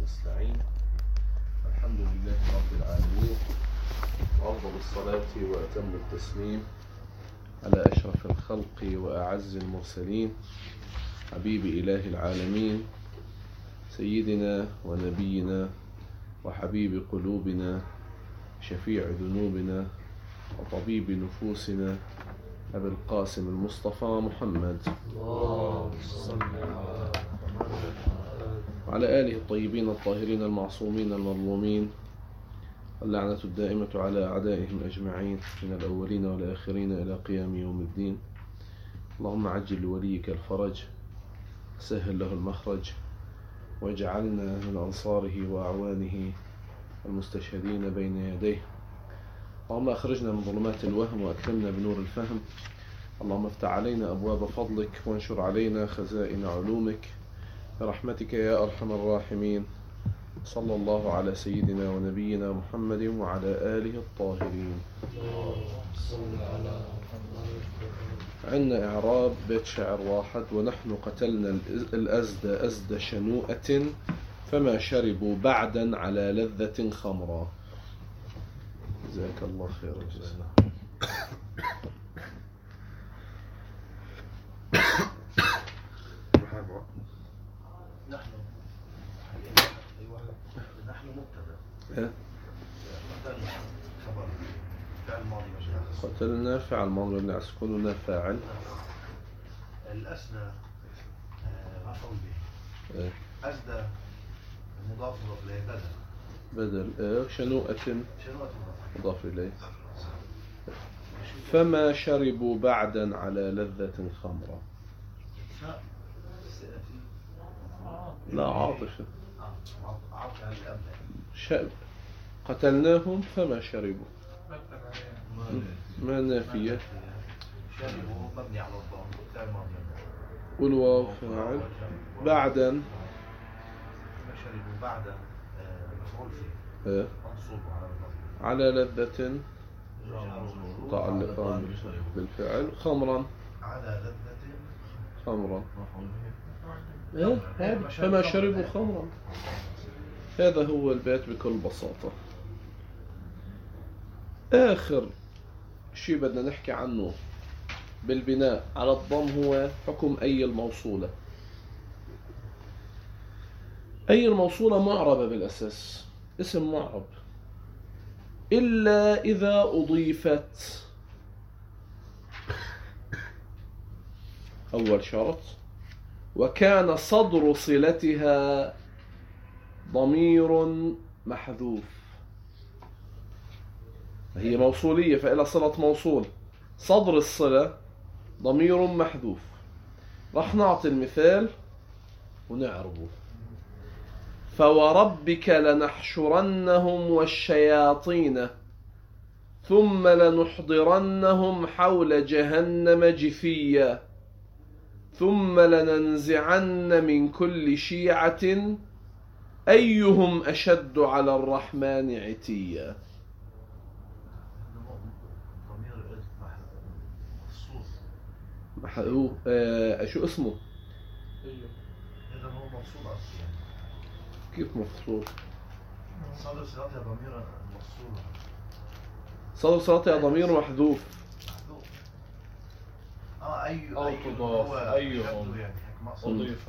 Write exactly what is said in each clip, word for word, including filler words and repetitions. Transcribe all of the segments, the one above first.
نستعين. الحمد لله رب العالمين، وأفضل الصلاة وأتم التسليم على أشرف الخلق وأعز المرسلين، حبيب إله العالمين، سيدنا ونبينا وحبيب قلوبنا، شفيع ذنوبنا وطبيب نفوسنا، أبي القاسم المصطفى محمد وعلى آله الطيبين الطاهرين المعصومين المظلومين، اللعنة الدائمة على أعدائهم أجمعين من الأولين والآخرين إلى قيام يوم الدين. اللهم عجل لوليك الفرج، سهل له المخرج، واجعلنا من أنصاره وأعوانه المستشهدين بين يديه. اللهم أخرجنا من ظلمات الوهم وأكرمنا بنور الفهم. اللهم افتح علينا أبواب فضلك وانشر علينا خزائن علومك برحمتك يا أرحم الراحمين. صلى الله على سيدنا ونبينا محمد وعلى آله الطاهرين. عندنا إعراب بيت شعر واحد: ونحن قتلنا الأزد أزد شنوءة فما شربوا بعدا على لذة خمرا. جزاك الله خير الجزاء. نحن نحن مبتدأ. قتلنا خبر فعل ماضي مجهول. قتلنا فعل ماضي مبني على السكون ونا فاعل. الأسدى مفعول به. أسدى مضاف مضاف إليه بدل. بدل. شنوءة شنوءة مضاف إليه. فما شربوا بعدا على لذة خمرة. لا عاطفة. شرب. قتلناهم فما شربوا. ما نافية. شربوا مبني على الضم فعل ماضي. والواو فاعل. بعدا. ما شربوا بعدا مفعول فيه. منصوب على على لذة متعلقة بالفعل. خمرا. على لذة خمرا. فما شربوا خمرا. هذا هو البيت بكل بساطة. آخر شيء بدنا نحكي عنه بالبناء على الضم هو حكم أي الموصولة. أي الموصولة معربة بالأساس، اسم معرب، إلا إذا أضيفت. أول شرط: وكان صدر صلتها ضمير محذوف. هي موصولية فإلى صلة موصول، صدر الصلة ضمير محذوف. رح نعطي المثال ونعربه. فوربك لنحشرنهم والشياطين ثم لنحضرنهم حول جهنم جثيا ثم لننزعن من كل شيعة أيهم أشد على الرحمن عتيا. محذوف. آه شو اسمه؟ إذا هو مفصول أصلي. كيف مفصول؟ صدر صلاتها ضمير مفصول. صدر صلاتها ضمير محذوف. محذوف. اه أي أو تضاف أيهم يعني أضيف.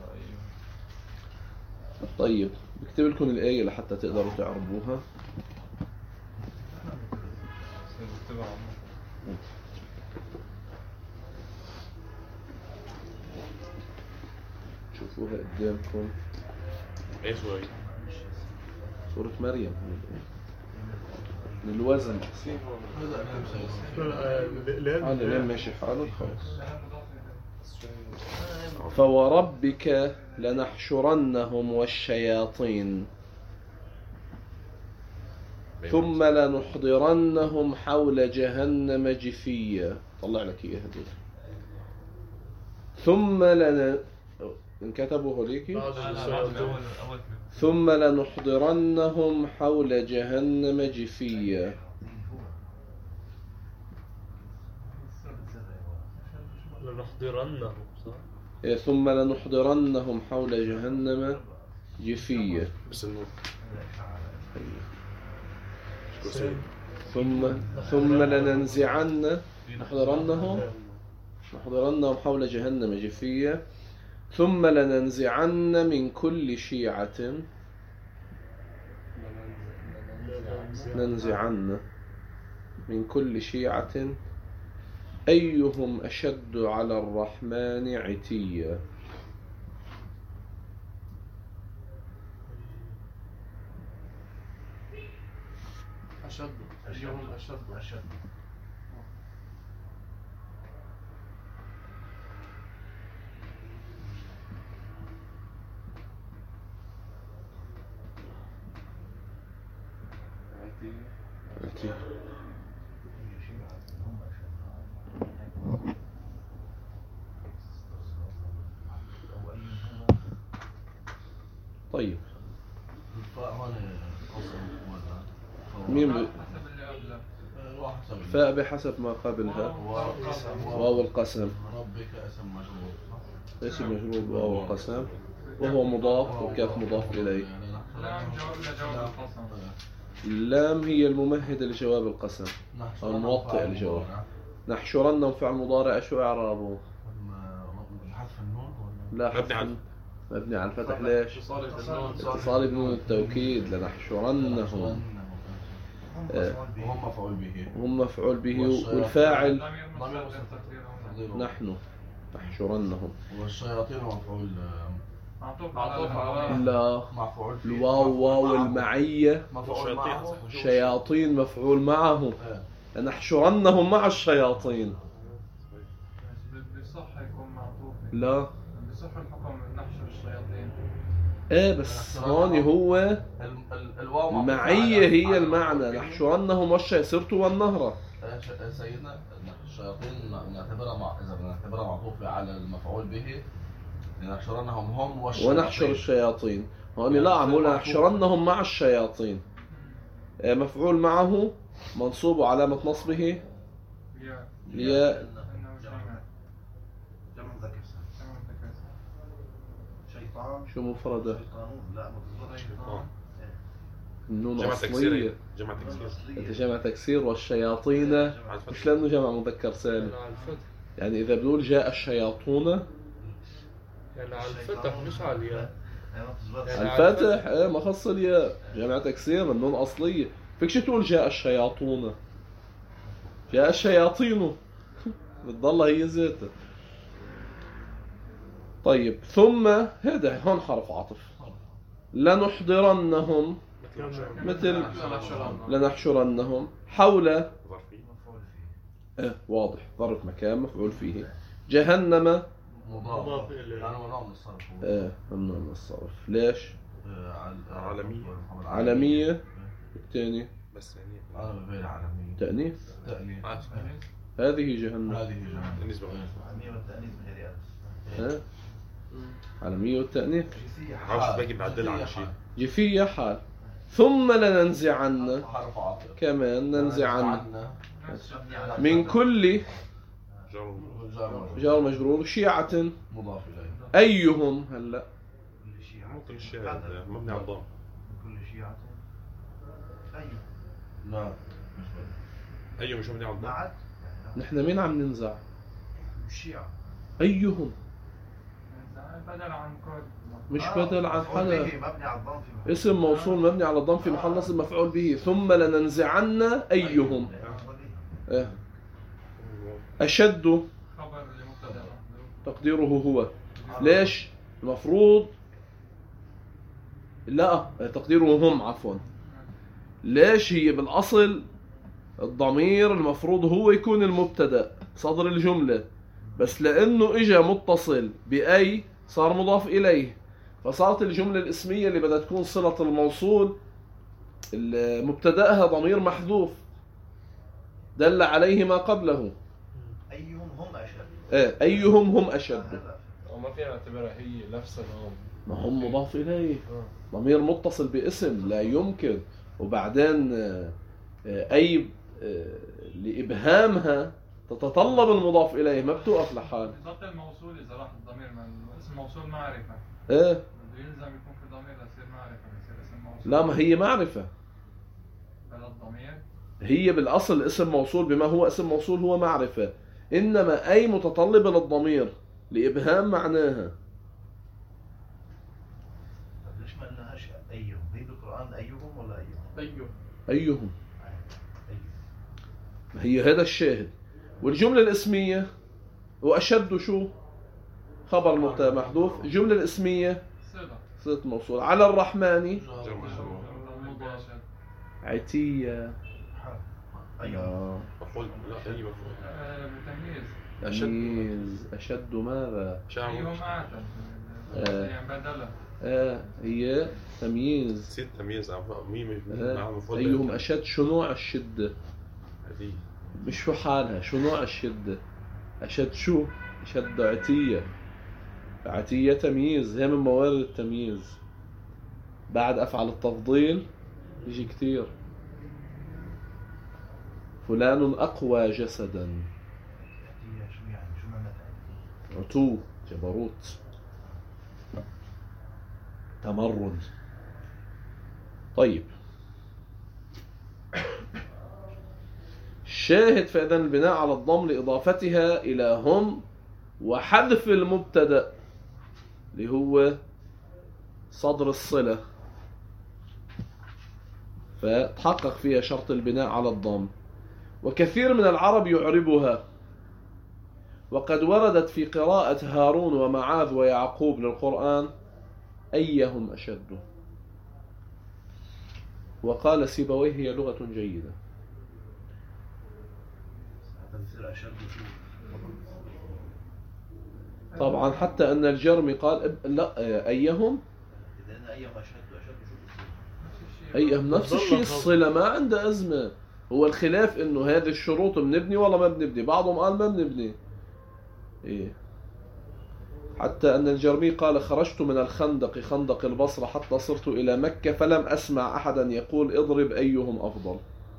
طيب بكتب لكم الآية لحتى تقدروا تعربوها. شوفوها قدامكم. ايش هو؟ سورة مريم من الوزن. هذا لين ماشي حاله خلاص. فوربك لنحشرنهم والشياطين ثم لنحضرنهم حول جهنم جثيا. طلع لك اياها هذول. ثم لن انكتبوا هوليكي. ثم لنحضرنهم حول جهنم جثيا. لنحضرنهم صح؟ ثم لنحضرنهم حول جهنم جفية. بس النور. ثم ثم لننزعن نحضرنهم نحضرنهم حول جهنم جفية. ثم لننزعن من كل شيعة ننزعن من كل شيعة أيهم أشد على الرحمن عتيا. أشد أيهم أشد أشد عتيا. طيب الفاء هون قصر مين ب... حسب اللي قبله. فاء بحسب ما قبلها. واو القسم ربك اسم مجرور اسم مجرور واو القسم وهو مضاف وكاف مضاف إليه. لام جواب لجواب القسم. اللام هي الممهدة لجواب القسم الموطئ لجواب. نحشرنهم فعل مضارع شو إعرابه؟ حذف النون لا مبني على مبني على الفتح. ليش؟ اتصال بنون التوكيد. لنحشرنهم وهم مفعول به هم مفعول به والفاعل ضمير مستتر تقديره نحن نحشرنهم. والشياطين مفعول معطوف على لا مفعول فيه الواو واو المعية. مفعول معه شياطين مفعول معه. لنحشرنهم مع الشياطين. بصح يكون معطوف. لا بصح الحكم نحشر الشياطين. ايه بس هون هو ال- ال- الواو معطوف المعية على- هي على المعنى. مفعول به. نحشرنهم والشي صرت والنهر. آه، ش- آه، سيدنا الشياطين نعتبرها مع... إذا بنعتبرها معطوفة على المفعول به لنحشرنهم هم والشياطين ونحشر الشياطين. هون لا عمول نحشرنهم مع الشياطين. إيه مفعول معه منصوب وعلامة نصبه يا يا انه جمع جمع مذكر سالم. جمع مذكر. شيطان شو مفردة؟ شيطانون لا ما تظبطش شيطان. النون جمع أصلية. تكسير. جمع تكسير. أنت جمع تكسير والشياطين مش لأنه جمع مذكر سالم. يعني على الفتح يعني إذا بنقول جاء الشياطون يعني على الفتح مش على الياء. على الفتح إيه ما خص الياء. جمع تكسير النون أصلية. فيكش تقول جاء الشياطون جاء الشياطين بتضل هي ذاتها. طيب ثم هذا هون حرف عطف. لنحضرنهم مثل لنحشرنهم حول ظرفي. إيه واضح ظرف مكان مفعول فيه. جهنم مضاف يعني ممنوع من الصرف هو. ايه ممنوع من الصرف. ليش؟ آه، عل- عالمية. عالمية. الثاني بس يعني عالم غير عالمية تأنيث. تأنيث عارف. هذه جهنم. هذه جهنم بالنسبة عالمية والتأنيث غير ألف ها عالمية والتأنيث. عارف باقي بعدل على شيء. جفية حال. ثم لننزعن حرف عاطف كمان ننزعن عنا. من كل جار. جار جار مجرور شيعة مضاف إليه أيهم هلا كل شيعة ممكن الشيء هذا مبني على الضم. كل شيعة أي لا مش بدي أيوه مش مبني على الضم. بعد نحن مين عم ننزع؟ الشيعة أيهم بدل عن كل. مش بدل عن مفعول حدا. به مبني على الضم في محل. اسم موصول مبني على الضم في محل نصب مفعول به. ثم لننزعن أيهم إيه. أشد خبر لمبتدا. تقديره هو. ليش؟ المفروض لا تقديره هم عفوا. ليش هي بالأصل الضمير المفروض هو يكون المبتدأ صدر الجملة بس لأنه إجا متصل بأي صار مضاف إليه فصارت الجملة الاسمية اللي بدها تكون صلة الموصول مبتدأها ضمير محذوف دل عليه ما قبله. أيهم هم أشد إيه أيهم هم أشد. وما فينا نعتبرها هي نفسها هم. ما هم مضاف إليه ضمير متصل باسم لا يمكن. وبعدين أي لإبهامها تتطلب المضاف إليه ما بتوقف لحال. بالضبط الموصول إذا راح الضمير من اسم موصول معرفة إيه بده يلزم يكون في ضمير لا، ما هي معرفة. بلا الضمير. هي بالأصل اسم موصول، بما هو اسم موصول هو معرفة، إنما أي متطلبة للضمير لإبهام معناها. طب ليش ما قلناهاش أيهم؟ هي بالقرآن أيهم ولا أيهم؟ أيوه. أيهم، أيهم. ما هي هذا الشاهد. والجملة الاسمية وأشد شو؟ خبر مبتدأ محذوف. الجملة الاسمية صلة. صلة موصول. على الرحمن المباشر. عتية. أيهم. آه. مفعول لا أي مفعول. آه، بتمييز. أشد. تمييز. أشد ماذا؟ شاعر أيهم أعتى. آه. يعني بدله. آه هي تمييز. نسيت تمييز عم مين مين آه. مع مفعول. أيهم أشد. شو نوع الشدة؟ هذه مش شو حالها، شو نوع الشدة؟ أشد شو؟ أشد عتية. عتية تمييز، هي من موارد التمييز. بعد أفعل التفضيل يجي كتير. فلان أقوى جسدا. هي شو يعني؟ شو معناتها؟ عتو، جبروت، تمرد. طيب، الشاهد فإذا البناء على الضم لإضافتها إلى هم وحذف المبتدأ اللي هو صدر الصلة، فتحقق فيها شرط البناء على الضم. وكثير من العرب يعربها، وقد وردت في قراءة هارون ومعاذ ويعقوب للقرآن أيهم أشد. وقال سيبويه هي لغة جيدة. بصير أشد شو؟ طبعا حتى أن الجرمي قال لا أيهم إذا أنا أيهم أشد أشد شو بصير؟ أيهم نفس الشيء، الصلة ما عنده أزمة. هو الخلاف إنه هذه الشروط بنبني ولا ما بنبني. بعضهم قال ما بنبني. إيه، حتى أن الجرمي قال خرجت من الخندق، خندق البصرة، حتى صرت إلى مكة فلم أسمع أحدا يقول اضرب أيهم أفضل.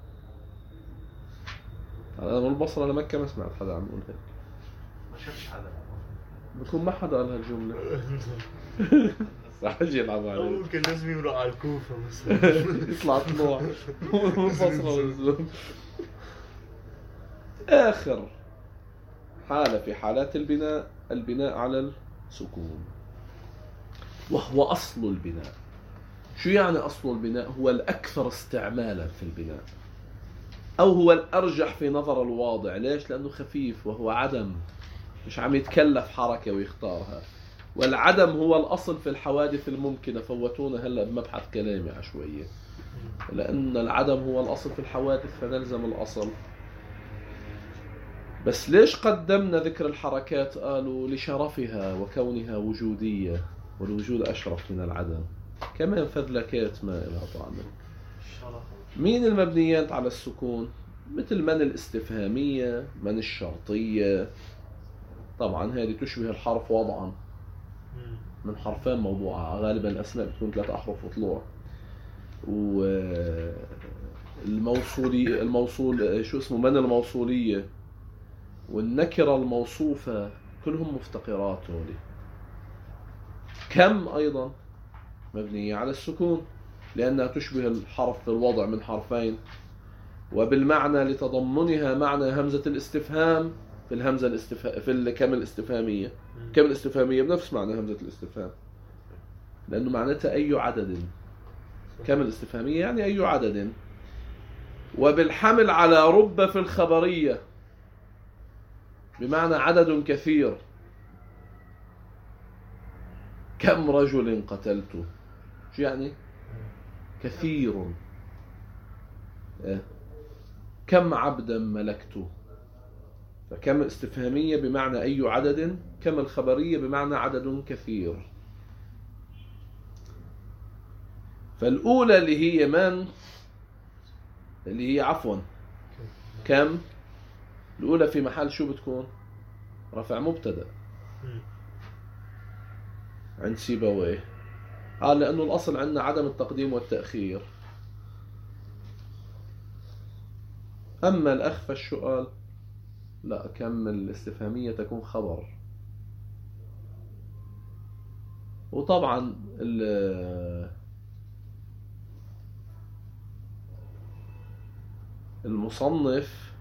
أنا من البصرة لمكة ما سمعت حدا عم يقول هيك. ما شافش حدا. بكون ما حدا قال هالجملة. رح اجي العب عليه. ممكن لازم يروح على الكوفة مثلا. يطلع طلوع من البصرة والزوم. آخر حالة في حالات البناء البناء على السكون، وهو أصل البناء. شو يعني أصل البناء؟ هو الأكثر استعمالا في البناء، أو هو الأرجح في نظر الواضع. ليش؟ لأنه خفيف وهو عدم، مش عم يتكلف حركة ويختارها. والعدم هو الأصل في الحوادث الممكنة. فوتونا هلأ بمبحث كلامي عشوائية، لأن العدم هو الأصل في الحوادث فنلزم الأصل. بس ليش قدمنا ذكر الحركات؟ قالوا لشرفها وكونها وجودية، والوجود أشرف من العدم. كمان فذلكات ما لها طعم. مين المبنيات على السكون؟ مثل من الاستفهامية، من الشرطية. طبعا هذه تشبه الحرف وضعا، من حرفين موضوعة. غالبا الأسماء بتكون ثلاث أحرف وطلوع. والموصولي الموصول شو اسمه من الموصولية والنكرة الموصوفة كلهم مفتقرات. هولي كم أيضا مبنية على السكون لأنها تشبه الحرف في الوضع من حرفين، وبالمعنى لتضمنها معنى همزة الاستفهام في الهمزة الاستفهام في الكم الاستفهامية. كم الاستفهامية بنفس معنى همزة الاستفهام، لأنه معناتها أي عدد. كم الاستفهامية يعني أي عدد. وبالحمل على رب في الخبرية بمعنى عدد كثير. كم رجل قتلت، شو يعني؟ كثير. كم عبدا ملكت. فكم الاستفهامية بمعنى أي عدد، كم الخبرية بمعنى عدد كثير. فالأولى اللي هي من اللي هي عفوا كم، الأولى في محل شو بتكون؟ رفع مبتدأ عند سيبويه. قال لأنه الأصل عندنا عدم التقديم والتأخير. أما الأخفش شو قال؟ لا، كم الاستفهامية تكون خبر. وطبعا المصنف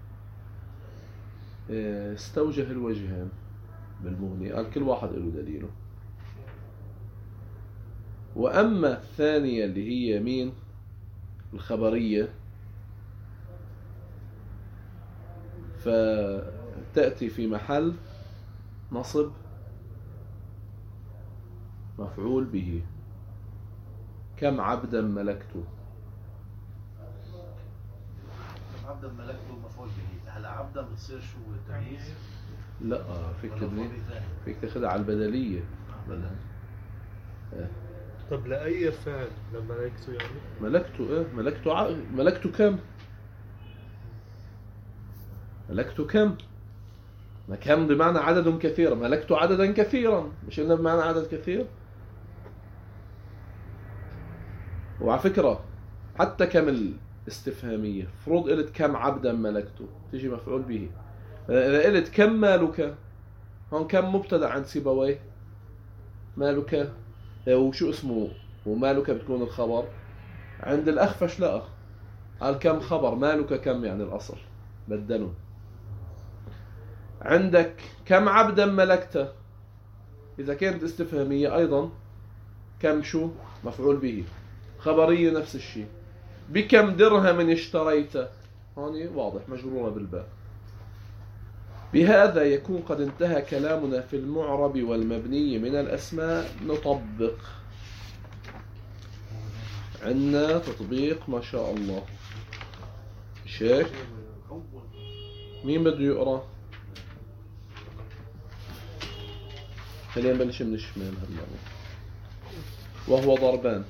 استوجه الوجهين بالمغني، قال كل واحد له دليله. وأما الثانية اللي هي مين؟ الخبرية، فتأتي في محل نصب مفعول به. كم عبدا ملكته. كم عبدا ملكته مفعول به. هلا عبدا بتصير شو التمييز؟ لا فيك ولا تبني، مفعول به ثاني؟ فيك تاخذها على البدلية. بدل. طب لأي فعل لما ملكته يعني؟ ملكته ايه؟ ملكته ع... ملكته كم؟ ملكته كم؟ ما كم بمعنى عدد كثير، ملكته عددا كثيرا، مش إنه بمعنى عدد كثير. وعلى فكرة حتى كم الاستفهامية فرض قلت كم عبدا ملكته تيجي مفعول به. إذا قلت كم مالك، هون كم مبتدأ عند سيبويه، مالك وشو اسمه ومالك بتكون الخبر. عند الأخفش لا، قال كم خبر، مالك كم يعني الأصل بدلوا. عندك كم عبدا ملكته، إذا كانت استفهامية أيضا كم شو مفعول به. خبرية نفس الشيء. بكم درهم اشتريت، هون واضح مجرورة بالباء. بهذا يكون قد انتهى كلامنا في المعرب والمبني من الأسماء. نطبق، عندنا تطبيق ما شاء الله. شيخ مين بده يقرأ؟ خلينا نبلش من الشمال هلا. وهو ضربان.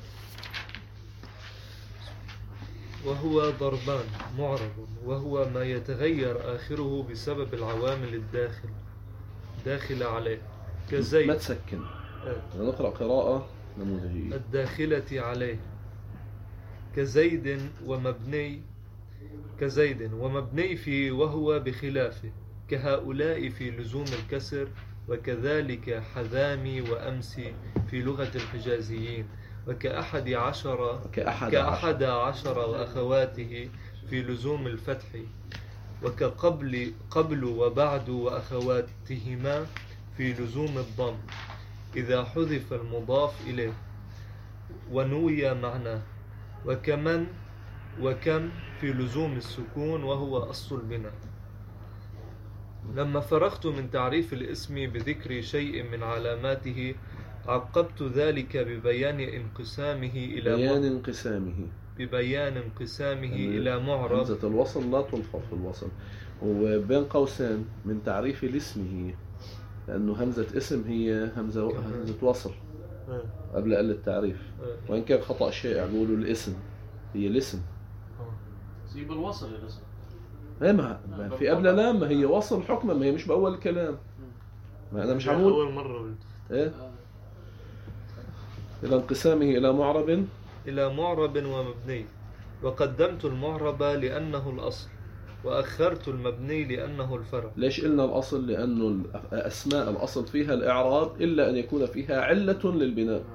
وهو ضربان معرب، وهو ما يتغير آخره بسبب العوامل الداخل داخل عليه كزيد. ما تسكن، آه. نقرأ قراءة نموذجية. الداخلة عليه كزيد ومبني كزيد ومبني في وهو بخلافه، كهؤلاء في لزوم الكسر، وكذلك حذامي وأمسي في لغة الحجازيين، وكأحد عشر كأحد, كأحد عشر وأخواته في لزوم الفتح، وكقبل قبل وبعد وأخواتهما في لزوم الضم إذا حذف المضاف إليه ونوي معناه، وكمن وكم في لزوم السكون وهو أصل البناء. لما فرغت من تعريف الاسم بذكر شيء من علاماته، عقبت ذلك ببيان انقسامه إلى بيان انقسامه ببيان انقسامه يعني إلى معرب. همزة الوصل لا تلفظ في الوصل، وبين قوسين من تعريف الاسم هي، لأنه همزة اسم هي همزة همزة وصل آه. قبل قل التعريف. آه. وإن كان خطأ شائع بيقولوا الاسم هي الاسم. سيب الوصل يا رسول. هي ما ما في قبل لام، ما هي وصل حكما، ما هي مش بأول الكلام. ما أنا مش عمود أول مرة قلت. إيه؟ إلى انقسامه إلى معرب إلى معرب ومبني، وقدمت المعرب لأنه الأصل، وأخرت المبني لأنه الفرع. ليش قلنا الأصل؟ لأنه الأسماء الأصل فيها الإعراب إلا أن يكون فيها علة للبناء.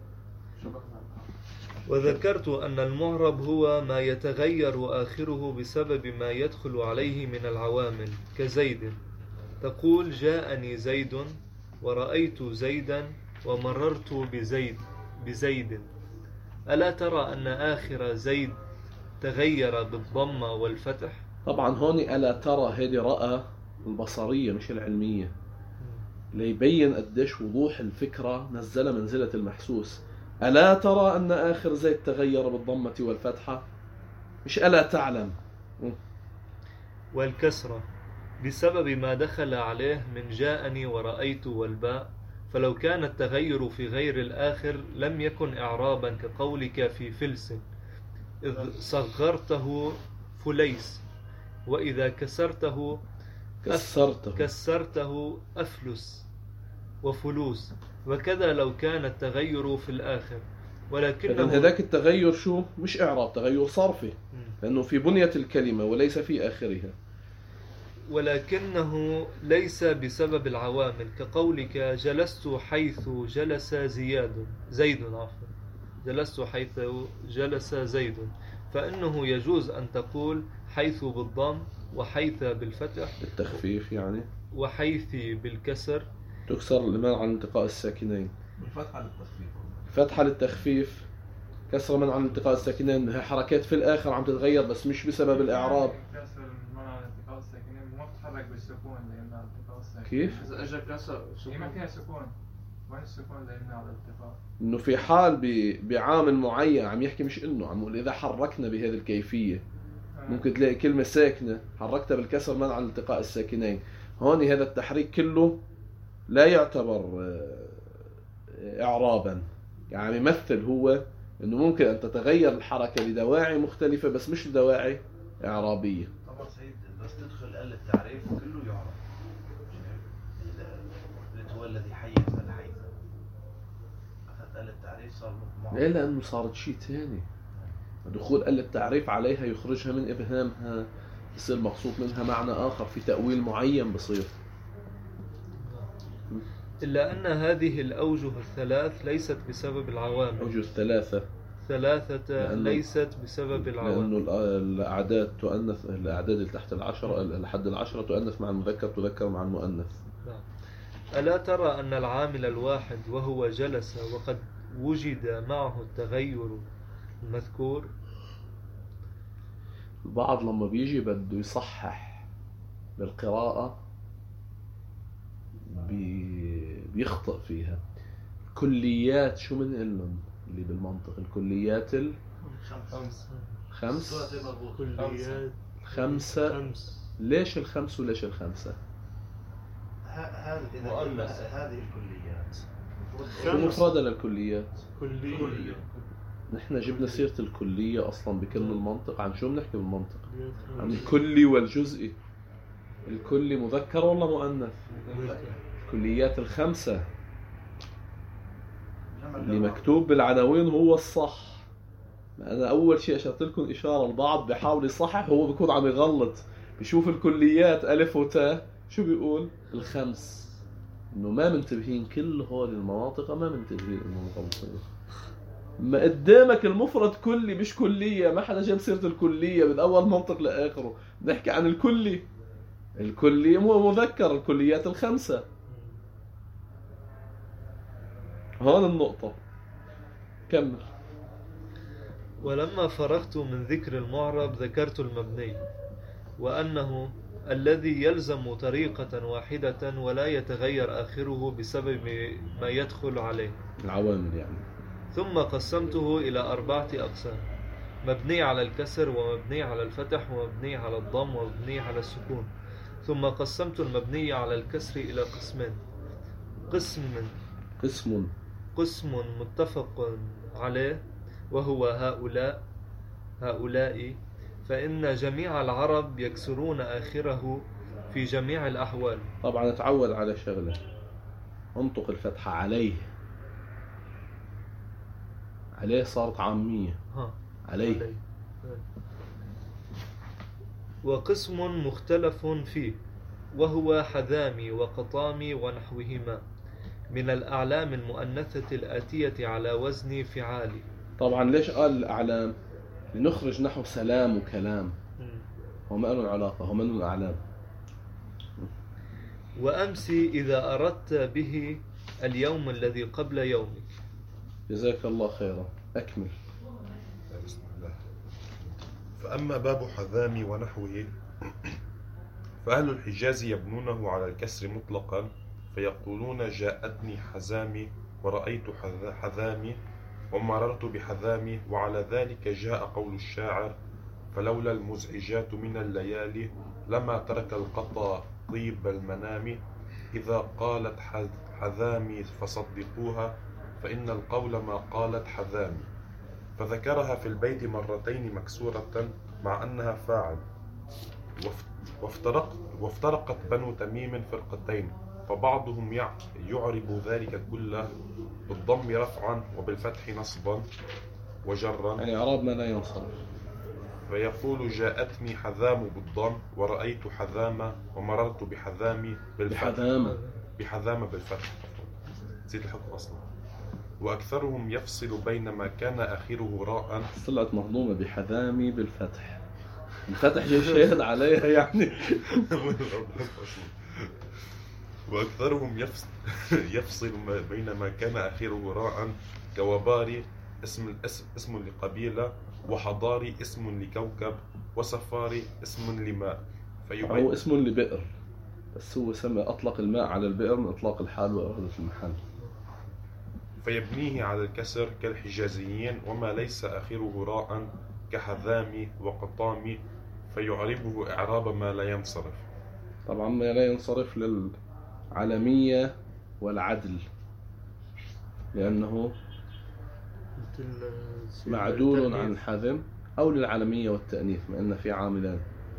وذكرت أن المعرب هو ما يتغير آخره بسبب ما يدخل عليه من العوامل، كزيد، تقول جاءني زيد، ورأيت زيدا، ومررت بزيد بزيد. ألا ترى أن آخر زيد تغير بالضمة والفتح؟ طبعا هون ألا ترى هذه رأى البصرية مش العلمية، ليبين قديش وضوح الفكرة نزل منزلة المحسوس. ألا ترى أن آخر زيد تغير بالضمة والفتحة، مش ألا تعلم. والكسرة بسبب ما دخل عليه من جاءني ورأيت والباء، فلو كان التغير في غير الآخر لم يكن إعرابا، كقولك في فلس إذ صغرته فليس، وإذا كسرته كسرته كسرته أفلس وفلوس، وكذا لو كان التغير في الآخر. ولكنه لكن هذاك التغير شو؟ مش إعراب، تغير صرفي، لأنه في بنية الكلمة وليس في آخرها. ولكنه ليس بسبب العوامل، كقولك جلست حيث جلس زياد زيد عفوا جلست حيث جلس زيد، فإنه يجوز أن تقول حيث بالضم وحيث بالفتح التخفيف يعني وحيث بالكسر. تكسر لمنع عن التقاء الساكنين. بالفتحة للتخفيف. فتحة للتخفيف، كسر منع عن التقاء الساكنين. هي حركات في الآخر عم تتغير بس مش بسبب الإعراب. كسر منع عن التقاء الساكنين ما بتتحرك بالسكون ليمنع الالتقاء الساكنين. كيف؟ إذا أجا كسر هي ما فيها سكون. وين السكون ليمنع الالتقاء؟ إنه في حال ب... بعامل معين عم يحكي، مش إنه عم يقول إذا حركنا بهذه الكيفية ممكن تلاقي كلمة ساكنة حركتها بالكسر منع عن التقاء الساكنين. هون هذا التحريك كله لا يعتبر إعرابا، يعني يمثل هو إنه ممكن أن تتغير الحركة لدواعي مختلفة بس مش لدواعي إعرابية. طبعا سيد بس تدخل آل التعريف كله يعرف. اللي هو الذي حيز الحيز. أخذت آل التعريف صار معرف. ليه؟ لأنه صارت شيء ثاني. دخول آل التعريف عليها يخرجها من إبهامها، يصير مقصود منها معنى آخر، في تأويل معين بصير. إلا أن هذه الأوجه الثلاث ليست بسبب العوامل. أوجه الثلاثة ثلاثة لأنه ليست بسبب العوامل. لأنه الأعداد تؤنث، الأعداد اللي تحت العشرة لحد العشرة تؤنث مع المذكر، تذكر مع المؤنث. نعم. ألا ترى أن العامل الواحد وهو جلس وقد وجد معه التغير المذكور؟ البعض لما بيجي بده يصحح بالقراءة بي... بيخطئ فيها. الكليات شو منقلن اللي بالمنطق؟ الكليات خمس. الخمس صورة مربوط. كليات خمسة. خمس. ليش الخمس وليش الخمسة؟ هذه مؤنث. هذه الكليات. شو مفردة للكليات؟ كلية. نحن جبنا سيرة الكلية أصلا بكل المنطق. عن شو بنحكي بالمنطق؟ عن كليات الكلي والجزئي. الكلي مذكر ولا مؤنث؟ الكليات الخمسة اللي مكتوب بالعناوين هو الصح. أنا أول شيء أشرت لكم إشارة، البعض بيحاول يصحح هو بيكون عم يغلط، بيشوف الكليات ألف وتاء شو بيقول؟ الخمس. إنه ما منتبهين كل هول المناطق، ما منتبهين إنه مغلطين. ما قدامك المفرد كلي مش كلية، ما حدا جاب سيرة الكلية من أول منطق لآخره. نحكي عن الكلي. الكلي مو مذكر، الكليات الخمسة. هون النقطة. كمل. ولما فرغت من ذكر المعرب ذكرت المبني، وأنه الذي يلزم طريقة واحدة ولا يتغير آخره بسبب ما يدخل عليه. العوامل يعني. ثم قسمته إلى أربعة أقسام: مبني على الكسر، ومبني على الفتح، ومبني على الضم، ومبني على السكون. ثم قسمت المبني على الكسر إلى قسمين: قسم قسم قسم متفق عليه وهو هؤلاء هؤلاء فإن جميع العرب يكسرون آخره في جميع الأحوال. طبعا اتعود على شغلة، انطق الفتحة عليه. عليه صارت عامية. ها. عليه. عليه. وقسم مختلف فيه وهو حذامي وقطامي ونحوهما من الأعلام المؤنثة الآتية على وزن فعالي. طبعا ليش قال الأعلام؟ لنخرج نحو سلام وكلام. وما لهم علاقة، هم لهم أعلام. وأمسي إذا أردت به اليوم الذي قبل يومك. جزاك الله خيرا. أكمل. بسم الله. فأما باب حذامي ونحوه فأهل الحجاز يبنونه على الكسر مطلقا، فيقولون جاءتني حزامي ورأيت حذامي ومررت بحذامي، وعلى ذلك جاء قول الشاعر: فلولا المزعجات من الليالي لما ترك القطا طيب المنام، إذا قالت حذامي فصدقوها فإن القول ما قالت حذامي. فذكرها في البيت مرتين مكسورة مع أنها فاعل. وافترقت, وافترقت بنو تميم فرقتين، فبعضهم يعرب ذلك كله بالضم رفعا وبالفتح نصبا وجرا، يعني إعراب ما لا ينصرف. فيقول جاءتني حذام بالضم، ورأيت حذامة، ومررت بحذامي بالفتح. بحذامة بحذامة بالفتح. نسيت الحكم أصلا. وأكثرهم يفصل بين ما كان آخره راء. طلعت مهضومة بحذامي بالفتح، الفتح جاي شاهد عليها يعني. وأكثرهم يفصل, يفصل بين ما كان آخره راء كوباري اسم, الاسم اسم لقبيلة، وحضاري اسم لكوكب، وسفاري اسم لماء. هو اسم لبئر، بس هو سمى أطلق الماء على البئر من إطلاق الحال وإرادة المحل. فيبنيه على الكسر كالحجازيين، وما ليس آخره راء كحذامي وقطامي فيعربه إعراب ما لا ينصرف. طبعا ما لا ينصرف للعالمية والعدل، لأنه معدول عن حذم، أو للعالمية والتأنيث ما أن في عاملان.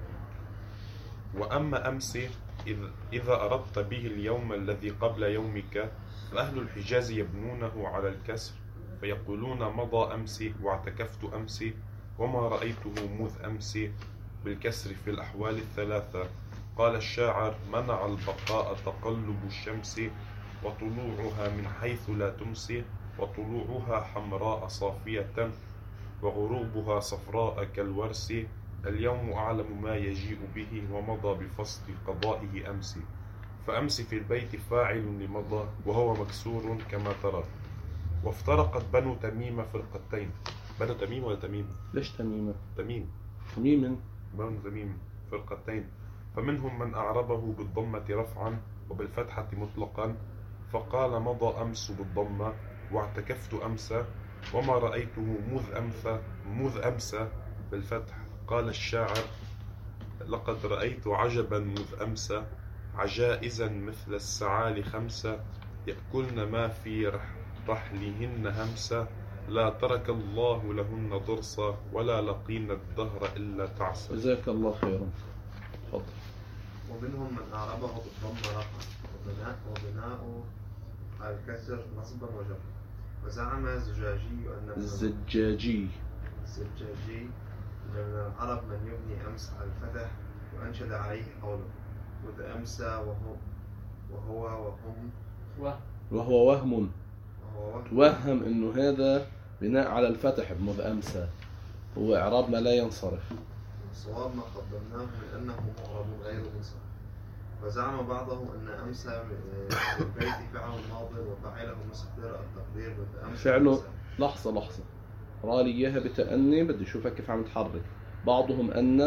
وأما أمس إذا أردت به اليوم الذي قبل يومك، فأهل الحجاز يبنونه على الكسر فيقولون مضى أمس واعتكفت أمس وما رأيته مذ أمس بالكسر في الأحوال الثلاثة. قال الشاعر منع البقاء تقلب الشمس وطلوعها من حيث لا تمسي، وطلوعها حمراء صافية وغروبها صفراء كالورس. اليوم أعلم ما يجيء به ومضى بفصل قضائه أمس. فأمس في البيت فاعل لمضى وهو مكسور كما ترى. وافترقت بنو تميم فرقتين. بنو تميم ولا تميم؟ ليش تميمة؟ تميم تميم بنو تميم فرقتين، فمنهم من أعربه بالضمة رفعا وبالفتحة مطلقا، فقال مضى أمس بالضمة واعتكفت أمس وما رأيته مذ أمس مذ أمس بالفتح. قال الشاعر لقد رأيت عجبا مذ أمس عجائزا مثل السعال خمسة، يأكلن ما في رح رحلهن همسة، لا ترك الله لهن ضرصا ولا لقين الدهر إلا تعسا. جزاك الله خيرا. تفضل. ومنهم من أعربه بالضم رفعا وبناء وبناء على الكسر نصبا وجرا. وزعم الزجاجي أن الزجاجي الزجاجي من العرب من يبني أمس على الفتح، وأنشد عليه قوله مذ أمس وهو وهو وهم وهو وهم وهو توهم إنه هذا بناء على الفتح بمذ أمس، هو إعراب ما لا ينصرف. الصواب ما قدمناه من أنه معرب غير منصرف. وزعم بعضهم أن أمس بالبيت فعل ماضي وفاعله مصدر التقدير مذ أمس. فعله لحظة لحظة رالي إياها بتأني، بدي أشوفك كيف عم تحرك. بعضهم أن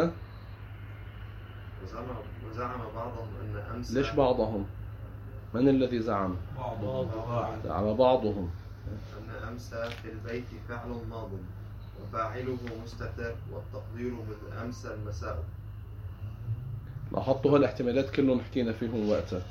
وزعم, وزعم بعضهم أن أمس. ليش بعضهم؟ من الذي زعم؟ بعضهم. زعم بعضهم أن أمس في البيت فعل ماض وفاعله مستتر والتقدير مذ أمس المساء. لاحظتوا هالاحتمالات كلهم حكينا فيهم وقتها.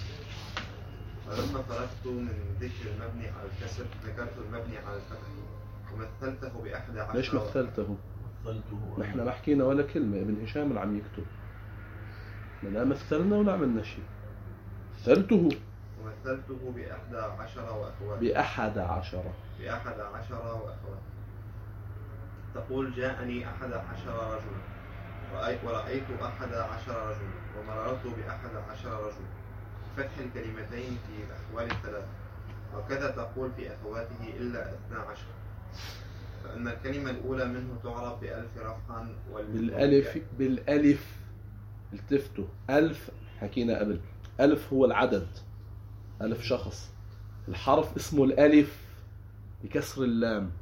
فلما فرغت من ذكر المبني على الكسر ذكرت المبني على الفتح ومثلته بأحد عشر. ليش مثلته؟ نحن ما حكينا ولا كلمة، ابن هشام اللي عم يكتب. لا مثلنا ولا عملنا شيء. مثلته ومثلته بأحد عشر وأخواته. بأحد عشر بأحد عشر وأخواته. تقول جاءني أحد عشر رجلا ورأيت أحد عشر رجلا ومررت بأحد عشر رجلا. فتح الكلمتين في الأحوال الثلاثة. وكذا تقول في أخواته إلا اثنا عشر، فإن الكلمة الأولى منه تعرف بألف رفعا بالألف. بالألف التفتوا ألف حكينا قبل. ألف هو العدد، ألف شخص. الحرف اسمه الألف بكسر اللام،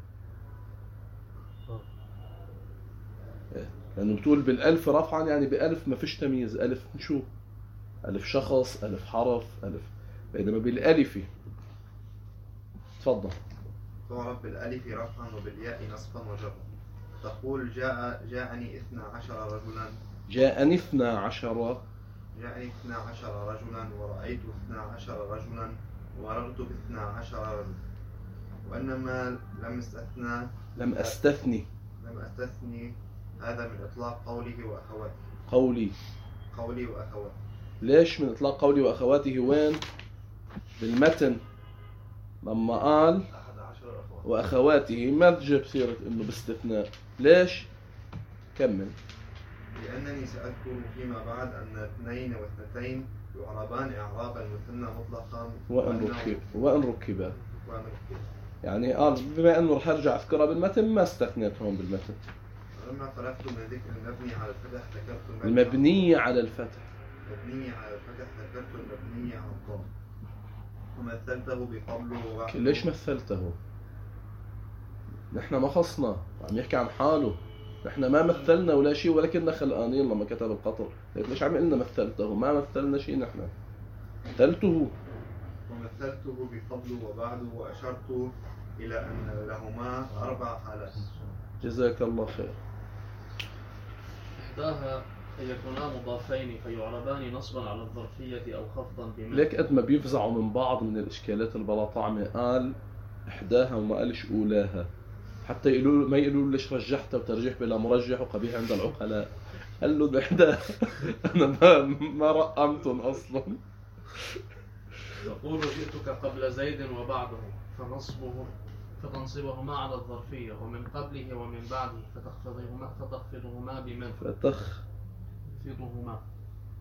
لأنه بتقول بالألف رفعا يعني بألف ما فيش تمييز. ألف شو؟ ألف شخص، ألف حرف، ألف. بينما بالألف تفضل تعرف بالألف رفعا وبالياء نصبا وجرا. تقول جاء جاءني اثنا عشر رجلا. جاءني اثنا عشر جاءني اثنا عشر رجلا ورأيت اثنا عشر رجلا ومررت باثنا عشر رجلا. وإنما لم استثنى لم أستثني لم أستثني هذا من إطلاق قوله وأخواته. قولي قولي وأخواته. ليش من إطلاق قولي وأخواته؟ وين؟ بالمتن لما قال وأخواته ما تجيب سيرة إنه باستثناء. ليش؟ كمل. لأنني سأذكر فيما بعد أن اثنين واثنتين يعربان إعراب المثنى مطلقا وأن ركب وأن ركبا وأن ركبا يعني قال بما أنه رح أرجع أذكرها بالمتن ما استثنيت هون بالمتن. ولما فرغت من ذكر المبني على الفتح ذكرت المبنية على الفتح. المبني على الفتح ذكرت المبني على الضم ومثلته بقبله وبعده. ليش مثلته؟ نحن ما خصنا، عم يحكي عن حاله. نحن ما مثلنا ولا شيء ولكننا خلقانين لما كتب القطر. ليش عم قلنا مثلته؟ ما مثلنا شيء نحن. مثلته. ومثلته بقبله وبعده وأشرت إلى أن لهما أربع حالات. جزاك الله خير. إحداها أن يكونا مضافين فيعربان نصبا على الظرفية أو خفضا بمن. ليك قد ما بيفزعوا من بعض من الإشكالات البلا طعمة قال إحداها وما قالش أولاها، حتى يقولوا ما يقولوا ليش رجحتها وترجيح بلا مرجح وقبيح عند العقلاء. قال له بإحداها أنا ما ما رقمتهم أصلا. تقول جئتك قبل زيد وبعده فنصبه فتنصبهما على الظرفية ومن قبله ومن بعده فتخفضهما فتخفضهما بمن فتخفضهما.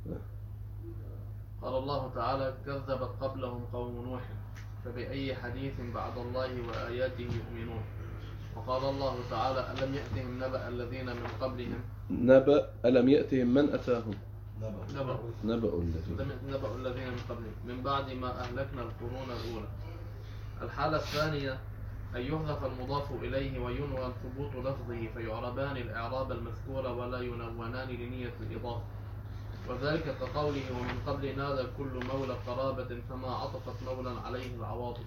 قال الله تعالى كذبت قبلهم قوم نوح فبأي حديث بعد الله وآياته يؤمنون. وقال الله تعالى ألم يأتهم نبأ الذين من قبلهم نبأ ألم يأتهم من أتاهم نبأ نبأ الذين نبأ الذين من قبلهم من بعد ما أهلكنا القرون الأولى. الحالة الثانية أن يحذف المضاف إليه وينوى ثبوت لفظه فيعربان الإعراب المذكور ولا ينونان لنية الإضافة، وذلك كقوله ومن قبل نادى كل مولى قرابة فما عطفت مولا عليه العواطف.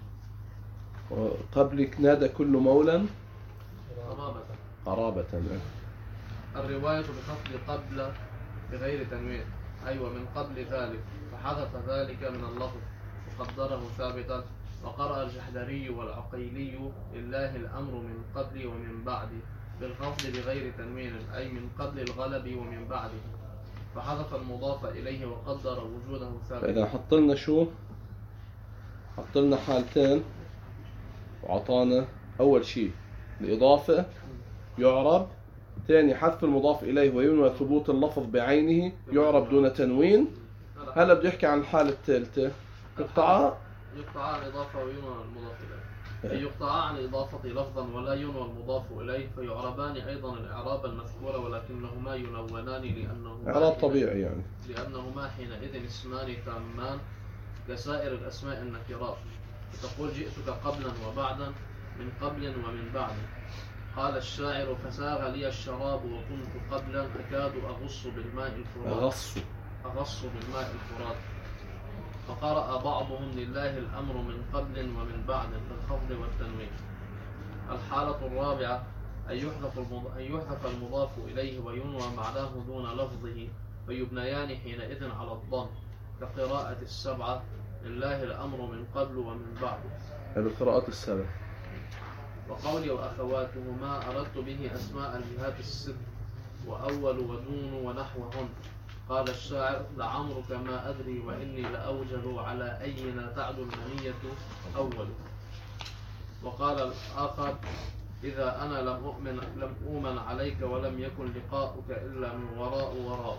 قبلك نادى كل مولا قرابة قرابة. الرواية بخفض قبل بغير تنوين أي أيوة ومن قبل ذلك فحذف ذلك من اللفظ وقدره ثابتا. وقرأ الجحدري والعقيلي لله الأمر من قبل ومن بعد بالخفض بغير تنوين أي من قبل الغلب ومن بعده فحذف المضاف إليه وقدر وجوده ثابتا. فإذا حط لنا شو؟ حط لنا حالتين وعطانا أول شيء الإضافة يعرب، ثاني حذف المضاف إليه وينوى ثبوت اللفظ بعينه يعرب دون تنوين. هلا بده يحكي عن الحالة الثالثة يقطع يقطع عن الإضافة وينوى المضاف إليه أي يقطع عن الإضافة لفظا ولا ينوى المضاف إليه فيعربان أيضا الإعراب المذكور ولكنهما ينونان لأنهما إعراب طبيعي يعني لأنهما حينئذ اسمان تامان كسائر الأسماء النكرات. فتقول جئتك قبلا وبعدا من قبل ومن بعد. قال الشاعر فساغ لي الشراب وكنت قبلا أكاد أغص بالماء الفرات أغص أغص بالماء الفرات. فقرأ بعضهم لله الأمر من قبل ومن بعد بالخفض والتنوين. الحالة الرابعة أن يحذف المضاف إليه وينوى معناه دون لفظه فيبنيان حينئذ على الضم كقراءة السبعة لله الأمر من قبل ومن بعد. هذه القراءات السبع. وقولي وأخواتهما أردت به أسماء الجهات الست وأول ودون ونحوهن. قال الشاعر لعمرك ما أدري وإني لأوجل على أينا تعدو المنية أول. وقال الآخر إذا أنا لم أؤمن لم أؤمن عليك ولم يكن لقاؤك إلا من وراء وراء.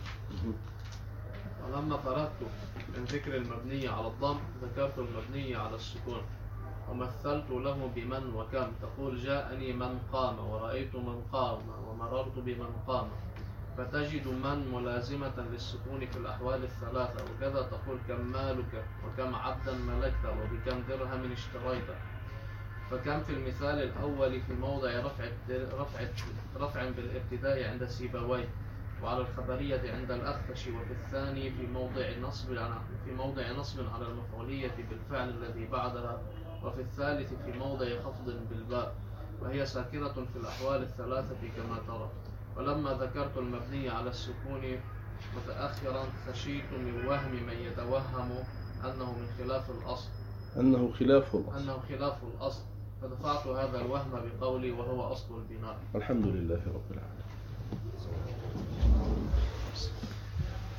ولما فرغت من ذكر المبني على الضم ذكرت المبني على السكون ومثلت له بمن وكم. تقول جاءني من قام ورأيت من قام ومررت بمن قام فتجد من ملازمة للسكون في الأحوال الثلاثة. وكذا تقول كم مالك وكم عبدا ملكت وبكم درهم اشتريت. فكم في المثال الأول في موضع رفع رفع رفع بالابتداء عند سيبويه وعلى الخبرية عند الأخفش، وفي الثاني في موضع نصب في موضع نصب على المفعولية بالفعل الذي بعدها، وفي الثالث في موضع خفض بالباء وهي ساكنة في الأحوال الثلاثة كما ترى. ولما ذكرت المبني على السكون متأخرا خشيت من وهم من يتوهم أنه من خلاف الأصل أنه خلاف الأصل أنه خلاف الأصل فدفعت هذا الوهم بقولي وهو أصل البناء. الحمد لله رب العالمين.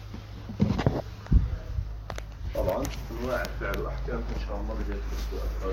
طبعا انواع الفعل واحكام ان شاء الله بديت الاسبوع